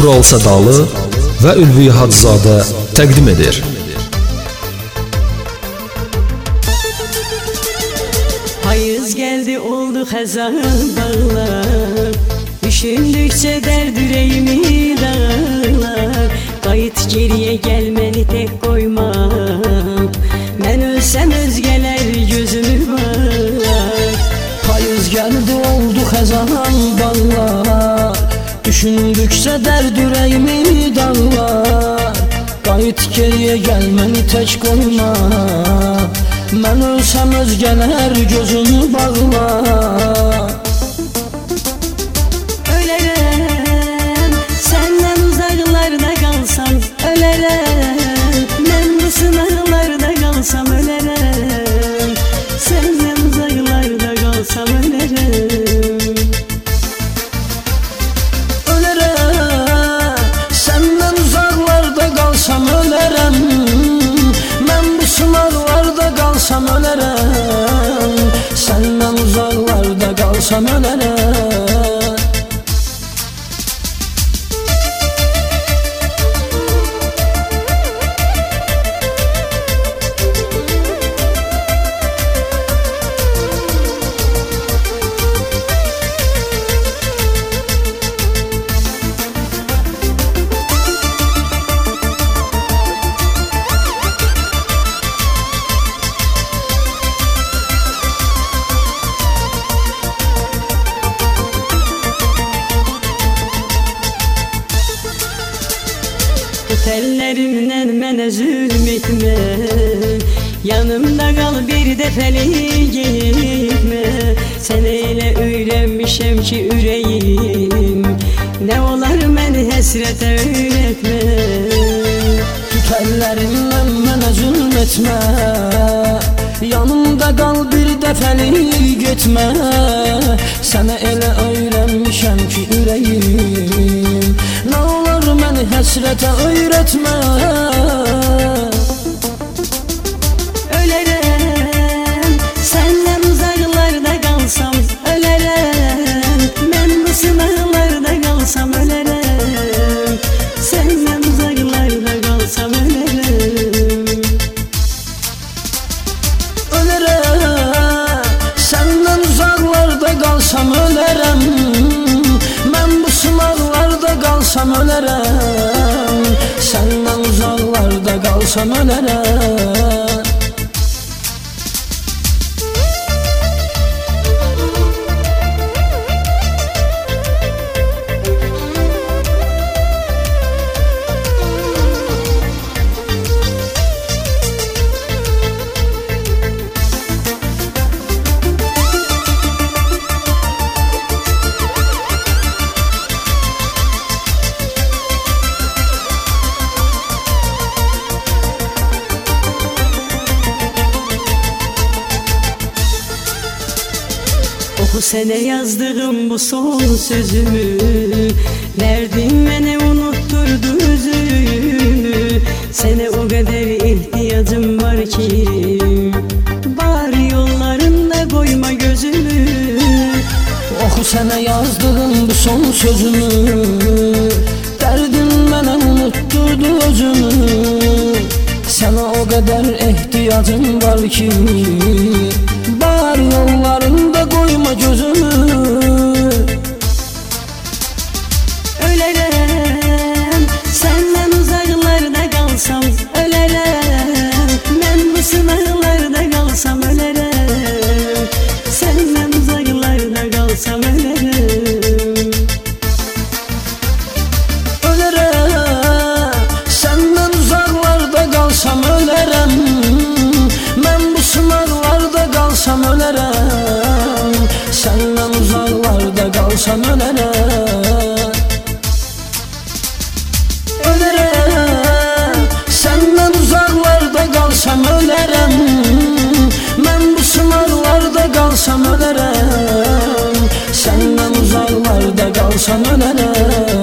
Tural Sadalı və Ülvi Hacızadə təqdim edir. Hayız geldi oldu hazan bağlar, düşündükçe dert yüreğimi dağlar. Kayıt geriye gelmeni tek koymam, ben ölsem özgeler gözümü bağlar. Hayız geldi oldu hazan bağlar, düşündükçe dert yüreğimi dağlar. Kayıt geriye gelmeni tek koymam, ben ölsem özgeler gözümü bağlar. Ölerem senden uzaklarda kalsam, ölerem ben bu sınavlarda kalsam, ölerem senden uzaklarda kalsam, ölerem. Ölerem senden uzaklarda kalsam, ölerem ben bu sınavlarda kalsam, ölerem senden uzaklarda kalsam, ölerem. Tellerimden mənə zülm etmə, yanımda kal bir defeli gitme. Sen elə öyrənmişəm ki ürəyim, ne olar məni həsrətə öyrətmə. Tut ellerinden mənə zulm etmə, yanımda kal bir defeli gitme. Sənə elə öyrənmişəm ki ürəyim, ne olar məni həsrətə öyrətmə. Ölərəm senden uzaklarda kalsam, ölərəm ben bu sınavlarda kalsam, ölərəm senden uzaklarda kalsam, ölərəm. Ölərəm senden uzaklarda kalsam, ölərəm ben bu sınavlarda kalsam, ölərəm senden uzaklarda kalsam, ölərəm. Oku sene yazdığım bu son sözümü, verdin mene unutturdu üzümü. Sene o kadar ihtiyacım var ki, bari yollarında koyma gözümü. Oku sene yazdığım bu son sözümü, derdin mene unutturdu özümü. Sana o kadar ihtiyacım var ki, bari yollarında koyma gözümü. Ölərəm senden uzaklarda kalsam, ölərəm ben bu sınavlarda kalsam, ölərəm senden uzaklarda kalsam, ölərəm. Ölərəm senden uzaklarda kalsam, ölərəm ben bu sınavlarda kalsam, ölərəm senden uzaklarda kalsam, ölərəm. Ölərəm senden uzaklarda kalsam, ölərəm ben bu sınavlarda kalsam, ölərəm senden uzaklarda kalsam, ölərəm.